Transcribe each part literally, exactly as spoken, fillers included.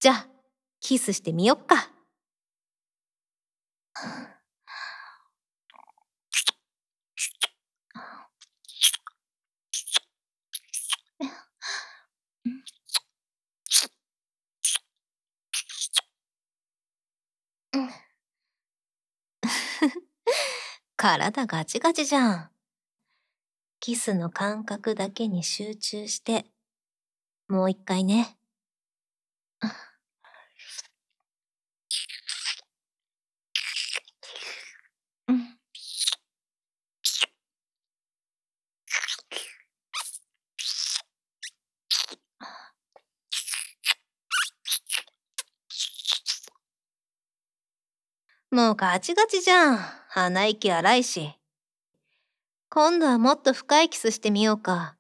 じゃあ、キスしてみよっか。体ガチガチじゃん。キスの感覚だけに集中して、もう一回ね。もうガチガチじゃん。鼻息荒いし。今度はもっと深いキスしてみようか。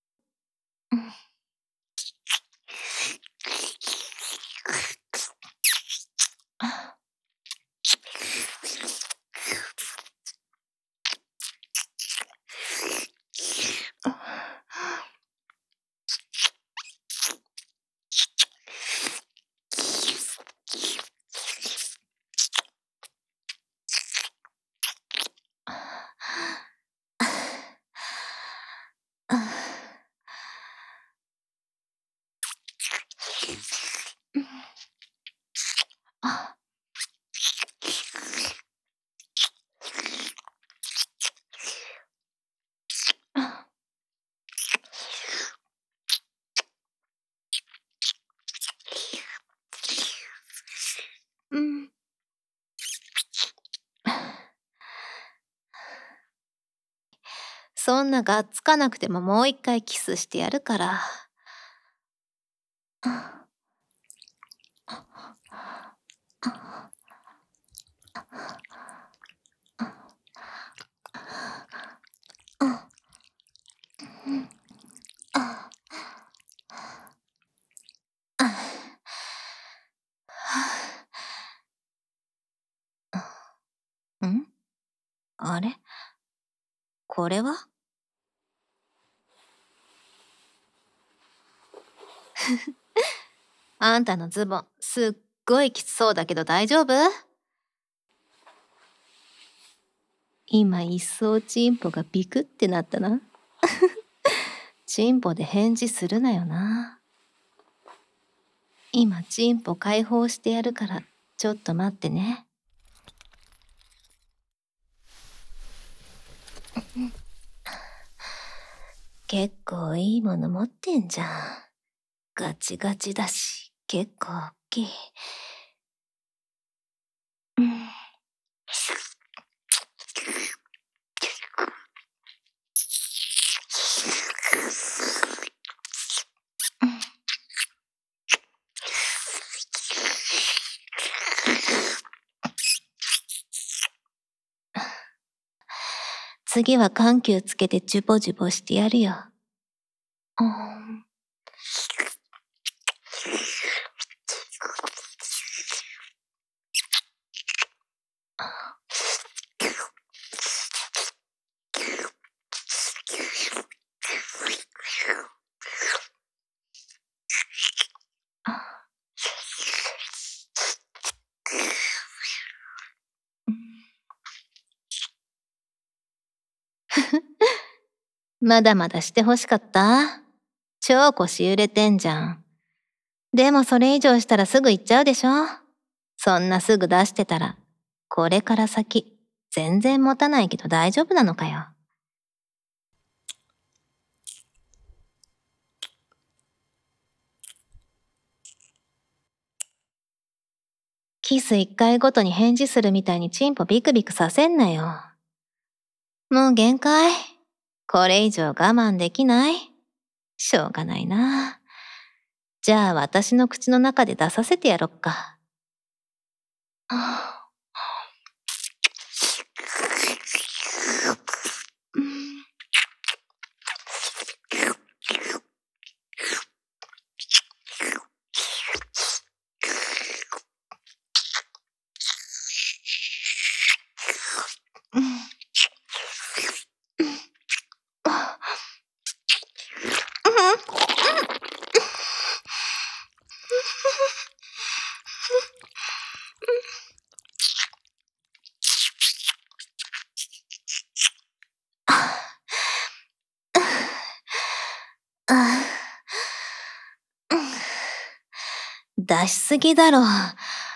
うん。そんながっつかなくてももう一回キスしてやるから。ん？あれ？これは？あんたのズボン、すっごいきつそうだけど大丈夫？今一層チンポがビクってなったな。チンポで返事するなよな。今チンポ解放してやるから、ちょっと待ってね。結構いいもの持ってんじゃん。ガチガチだし、結構大きい。うん。次は緩急つけてジュボジュボしてやるよ。うん。まだまだしてほしかった？超腰揺れてんじゃん。でもそれ以上したらすぐ行っちゃうでしょ？そんなすぐ出してたら、これから先、全然持たないけど大丈夫なのかよ。キス一回ごとに返事するみたいにチンポビクビクさせんなよ。もう限界。これ以上我慢できない？しょうがないな。じゃあ私の口の中で出させてやろっか。 出しすぎだろ。